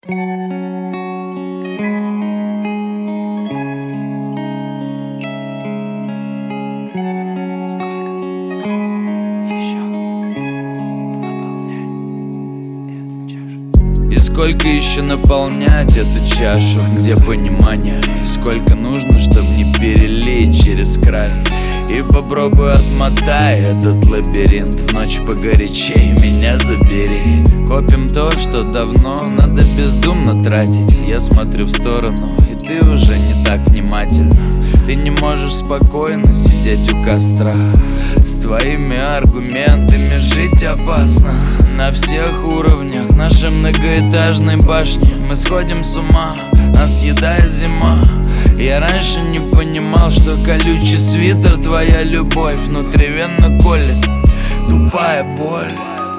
Сколько еще наполнять эту чашу, где понимание, и сколько нужно, чтобы не перелить через край. И попробуй отмотай этот лабиринт, в ночь погорячей меня забери. Копим то, что давно надо бездумно тратить. Я смотрю в сторону, и ты уже не так внимательна. Ты не можешь спокойно сидеть у костра. С твоими аргументами жить опасно. На всех уровнях нашей многоэтажной башни мы сходим с ума, нас съедает зима. Я раньше не понимал, что колючий свитер твоя любовь внутривенно колет тупая боль.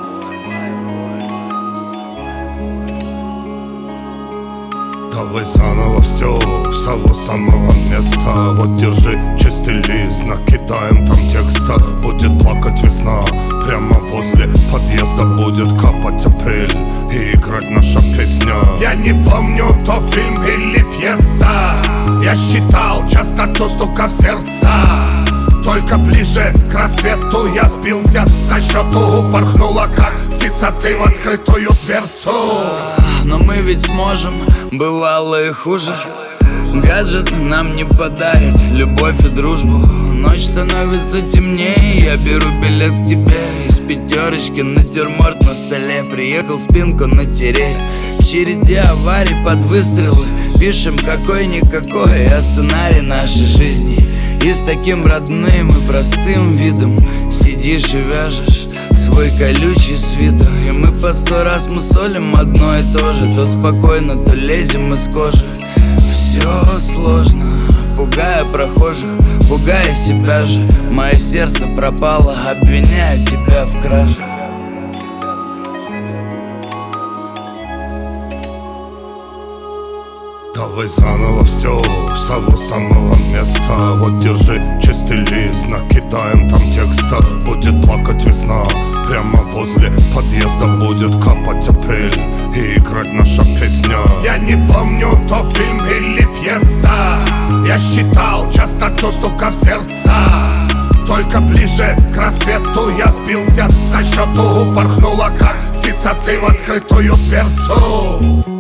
Давай заново все с того самого места. Вот держи чистый лист, накидаем там текста. Будет плакать весна, прямо возле подъезда будет капать апрель и играть наша песня. Я не помню, то фильм или пьеса. Я считал частоту стука в сердца. Только ближе к рассвету я сбился со счету. Упорхнула как птица ты в открытую дверцу. Но мы ведь сможем, бывало и хуже. Гаджет нам не подарит любовь и дружбу. Ночь становится темнее, я беру билет к тебе. Из пятерочки натюрморт на столе. Приехал спинку натереть. В череде аварий под выстрелы пишем какой-никакой о сценарий нашей жизни. И с таким родным и простым видом сидишь и вяжешь свой колючий свитер. И мы по 100 раз мусолим одно и то же. То спокойно, то лезем из кожи. Все сложно, пугая прохожих, пугая себя же. Мое сердце пропало, обвиняя тебя в краже. Давай заново все с того самого места. Вот держи чистый лист, накидаем там текста. Будет плакать весна, прямо возле подъезда будет капать апрель и играть наша песня. Я не помню, то фильм или пьеса. Я считал частоту стука в сердца. Только ближе к рассвету я сбился со счету. Упорхнула как птица ты в открытую дверцу.